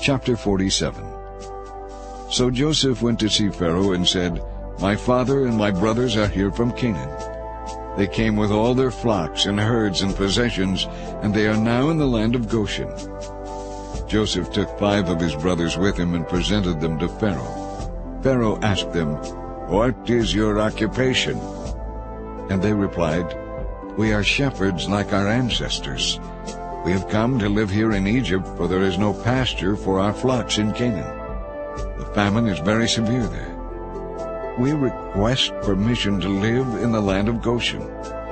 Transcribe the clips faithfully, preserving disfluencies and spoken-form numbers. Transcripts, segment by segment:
Chapter forty-seven. So Joseph went to see Pharaoh and said, "My father and my brothers are here from Canaan. They came with all their flocks and herds and possessions, and they are now in the land of Goshen." Joseph took five of his brothers with him and presented them to Pharaoh. Pharaoh asked them, "What is your occupation?" And they replied, "We are shepherds like our ancestors. We have come to live here in Egypt, for there is no pasture for our flocks in Canaan. The famine is very severe there. We request permission to live in the land of Goshen."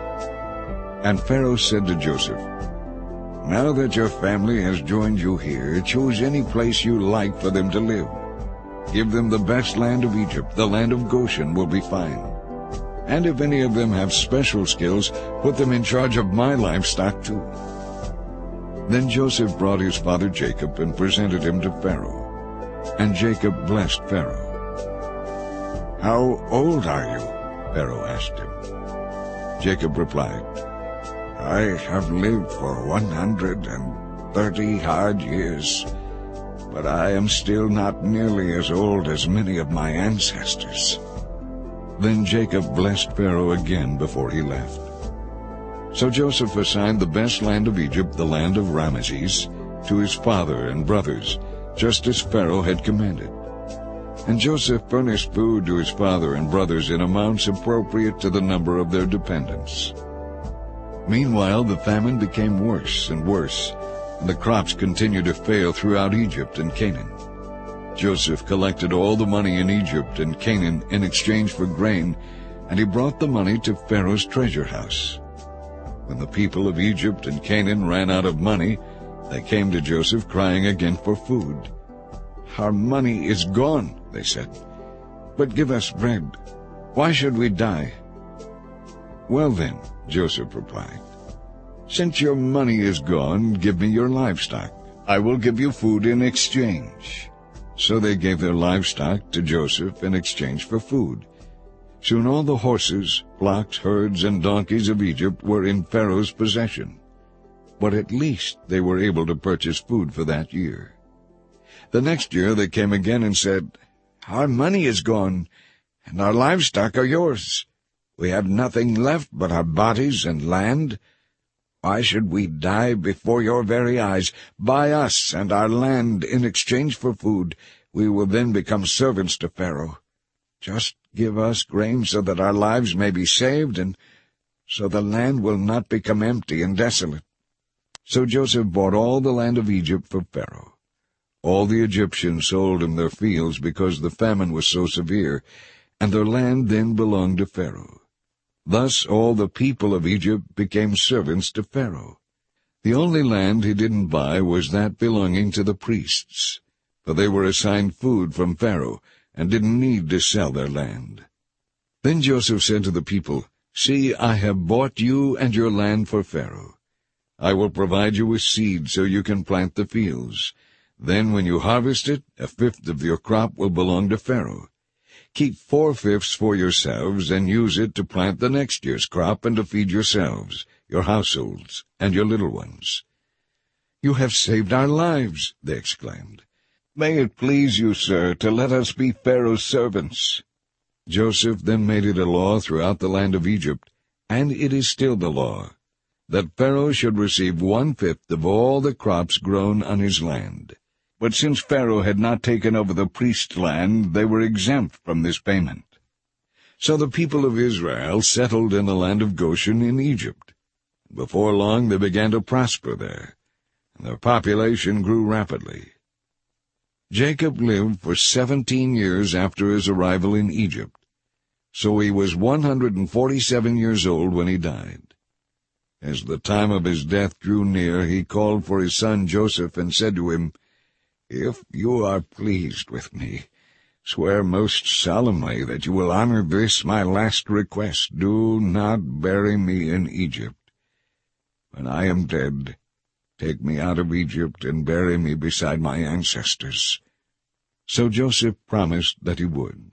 And Pharaoh said to Joseph, "Now that your family has joined you here, choose any place you like for them to live. Give them the best land of Egypt. The land of Goshen will be fine. And if any of them have special skills, put them in charge of my livestock too." Then Joseph brought his father Jacob and presented him to Pharaoh. And Jacob blessed Pharaoh. "How old are you?" Pharaoh asked him. Jacob replied, "I have lived for one hundred and thirty hard years, but I am still not nearly as old as many of my ancestors." Then Jacob blessed Pharaoh again before he left. So Joseph assigned the best land of Egypt, the land of Ramesses, to his father and brothers, just as Pharaoh had commanded. And Joseph furnished food to his father and brothers in amounts appropriate to the number of their dependents. Meanwhile, the famine became worse and worse, and the crops continued to fail throughout Egypt and Canaan. Joseph collected all the money in Egypt and Canaan in exchange for grain, and he brought the money to Pharaoh's treasure house. When the people of Egypt and Canaan ran out of money, they came to Joseph crying again for food. "Our money is gone," they said, "but give us bread. Why should we die?" "Well then," Joseph replied, "since your money is gone, give me your livestock. I will give you food in exchange." So they gave their livestock to Joseph in exchange for food. Soon all the horses, flocks, herds, and donkeys of Egypt were in Pharaoh's possession. But at least they were able to purchase food for that year. The next year they came again and said, "Our money is gone, and our livestock are yours. We have nothing left but our bodies and land. Why should we die before your very eyes? Buy us and our land in exchange for food. We will then become servants to Pharaoh. Just give us grain so that our lives may be saved, and so the land will not become empty and desolate." So Joseph bought all the land of Egypt for Pharaoh. All the Egyptians sold him their fields because the famine was so severe, and their land then belonged to Pharaoh. Thus all the people of Egypt became servants to Pharaoh. The only land he didn't buy was that belonging to the priests, for they were assigned food from Pharaoh and didn't need to sell their land. Then Joseph said to the people, "See, I have bought you and your land for Pharaoh. I will provide you with seed so you can plant the fields. Then when you harvest it, a fifth of your crop will belong to Pharaoh. Keep four-fifths for yourselves and use it to plant the next year's crop and to feed yourselves, your households, and your little ones." "You have saved our lives," they exclaimed. "May it please you, sir, to let us be Pharaoh's servants." Joseph then made it a law throughout the land of Egypt, and it is still the law, that Pharaoh should receive one-fifth of all the crops grown on his land. But since Pharaoh had not taken over the priest's land, they were exempt from this payment. So the people of Israel settled in the land of Goshen in Egypt. Before long they began to prosper there, and their population grew rapidly. Jacob lived for seventeen years after his arrival in Egypt, so he was one hundred and forty-seven years old when he died. As the time of his death drew near, he called for his son Joseph and said to him, "If you are pleased with me, swear most solemnly that you will honor this my last request. Do not bury me in Egypt. When I am dead, take me out of Egypt and bury me beside my ancestors." So Joseph promised that he would.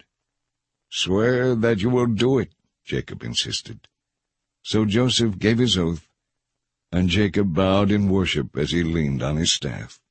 "Swear that you will do it," Jacob insisted. So Joseph gave his oath, and Jacob bowed in worship as he leaned on his staff.